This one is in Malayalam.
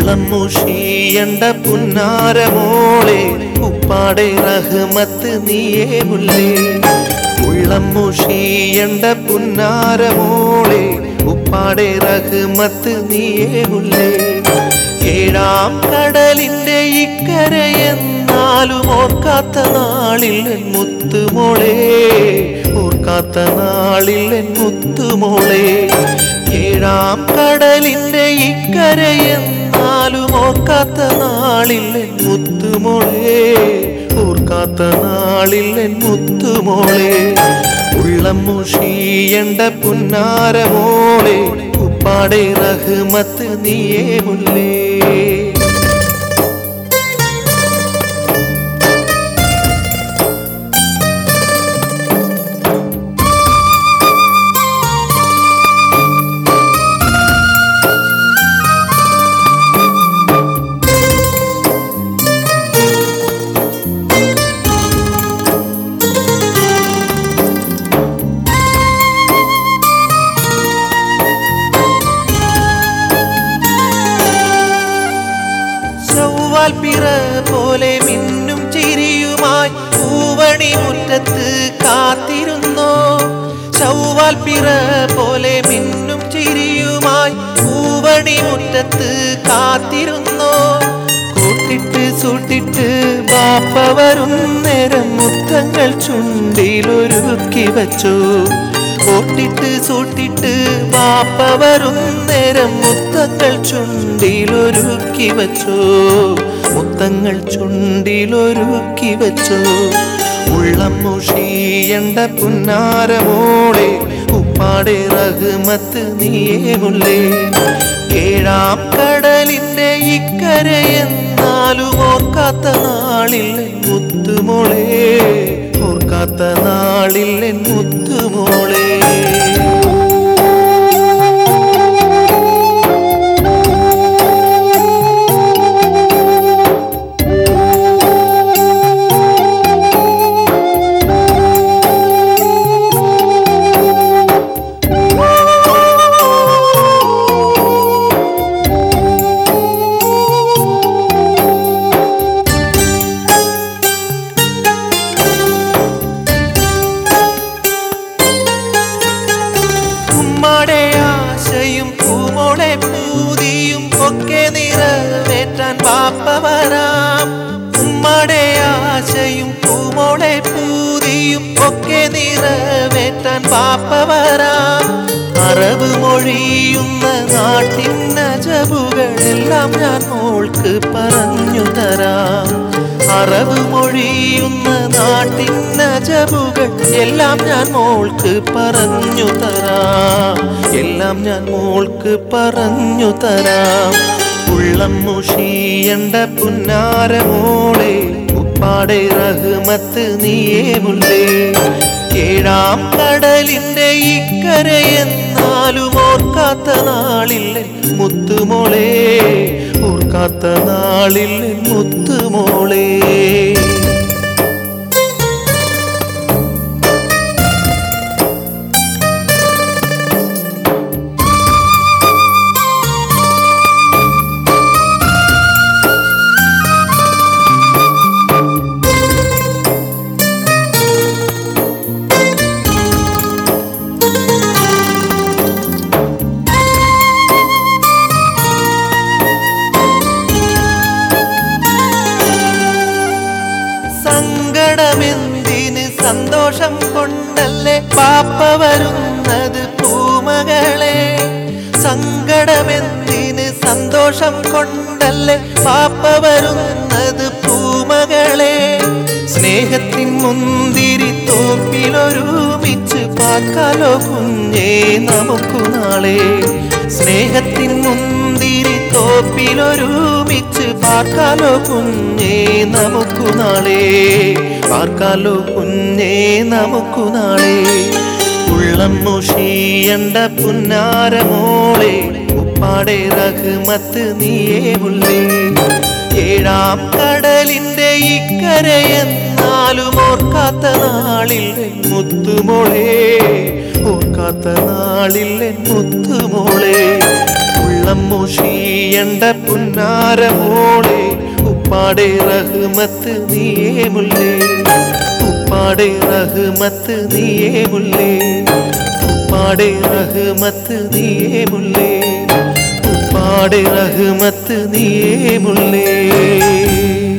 ഉള്ളം മുഷിയണ്ട പുന്നാരമോളെ ഉപ്പാടെ റഹ്മത്ത് നീയേ മുല്ലേ. ഉള്ളം മുഷിയണ്ട പുന്നാരമോളെ ഉപ്പാടെ റഹ്മത്ത് നീയേ മുല്ലേ. ഏഴാം കടലിന്റെ ഇക്കരയെന്നാലും ഓർക്കാത്ത നാളിൽ എൻ മുത്തുമോളെ, ഓർക്കാത്ത നാളിൽ എൻ മുത്തുമോളെ. ഏഴാം കടലിന്റെ ഇക്കരയെന്നാലും ഓർക്കാത്ത നാളിൽ എൻ മുത്തുമോളെ, ഓർക്കാത്ത നാളിൽ എൻ മുത്തുമോളെ. ഉള്ളം മുഷിയണ്ട പുന്നാരമോളെ ഉപ്പാടെ റഹ്മത്ത് നീയേ മുല്ലേ. പിറ പോലെ മിന്നും ചിരിയുമായി പൂവണി മുറ്റത്ത് കാത്തിരുന്നോ. ചൊവ്വാൽ പിറ പോലെ മിന്നും ചിരിയുമായി പൂവണി മുറ്റത്ത് കാത്തിരുന്നോ. കൂട്ടിട്ട് സൂട്ടിട്ട് ബാപ്പ വരും നേരം മുത്തങ്ങൾ ചുണ്ടിലൊരുക്കി വച്ചോ. കൂട്ടിട്ട് സൂട്ടിട്ട് ബാപ്പ വരും നേരം മുത്തങ്ങൾ ചുണ്ടിലൊരുക്കി വച്ചോ, മുത്തങ്ങൾ ചുണ്ടിലൊരുക്കി വച്ചോ. ഉള്ളം മുഷിയണ്ട പുന്നാരമോളെ ഉപ്പാടെ റഹ്മത്ത് നീയേ മുല്ലേ. ഏഴാം കടലിന്റെ ഇക്കരയെന്നാലും ഓർക്കാത്ത നാളിൽ എൻ മുത്തുമോളെ, ഓർക്കാത്ത നാളിൽ എൻ മുത്തുമോളെ. ഉമ്മാടെ ആശയും പൂമോളെ പൂതിയും ഒക്കെ നിറവേറ്റാൻ ബാപ്പ വരാം. ഉമ്മാടെ ആശയും പൂമോളെ പൂതിയും ഒക്കെ നിറവേറ്റാൻ ബാപ്പ വരാം. അറബ് മൊഴിയുന്ന നാട്ടിൻ അജബുകളെല്ലാം ഞാൻ മോൾക്ക് പറഞ്ഞു തരാം. അറബ് മൊഴിയുന്ന നാട്ടിൻ അജബുകൾ എല്ലാം ഞാൻ മോൾക്ക് പറഞ്ഞു തരാം, എല്ലാം ഞാൻ മോൾക്ക് പറഞ്ഞു തരാം. ഉള്ളം മുഷിയണ്ട പുന്നാരമോളെ ഉപ്പാടെ റഹ്മത്ത് നീയേ മുല്ലേ. ഏഴാം കടലിന്റെ ഇക്കരയെന്നാലും ഓർക്കാത്ത നാളിൽ എൻ മുത്തുമോളെ, ഓർക്കാത്ത നാളിൽ എൻ മുത്തുമോളെ. സങ്കടമെന്തിന് സന്തോഷം കൊണ്ടല്ലേ പാപ്പ വരുന്നത് പൂമകളെ. സങ്കടമെന്തിന് സന്തോഷം കൊണ്ടല്ലേ പാപ്പ വരുന്നത് പൂമകളെ. സ്നേഹത്തിൻ മുന്തിരി തോപ്പിലൊരുമിച്ച് പാർക്കാലോ കുഞ്ഞേ നമുക്കു നാളെ. സ്നേഹത്തിൻ മുന്തിരി തോപ്പിലൊരുമിച്ച് പാർക്കാലോ കുഞ്ഞേ നമുക്കു നാളെ, പാർക്കാലോ കുഞ്ഞേ നമുക്കു നാളെ. ഉള്ളം മുഷിയണ്ട പുന്നാരമോളെ ഉപ്പാടെ റഹ്മത്ത് നീയേ മുല്ലേ. ഏഴാം കടലിന്റെ ഇക്കരയെന്നാലും ഓർക്കാത്ത നാളിൽ എൻ മുത്തുമോളെ, ഓർക്കാത്ത നാളിൽ എൻ മുത്തുമോളെ. വെള്ളം മുഷിയണ്ട പുന്നാരമോളെ ഉപ്പാടെ റഹ്മത്ത് നീയേ മുല്ലേ ഉപ്പാടെ റഹ്മത്ത് നീയേ മുല്ലേ ഉപ്പാടെ റഹ്മത്ത് നീയേ മുല്ലേ ഉപ്പാടെ റഹ്മത്ത് നീയേ മുല്ലേ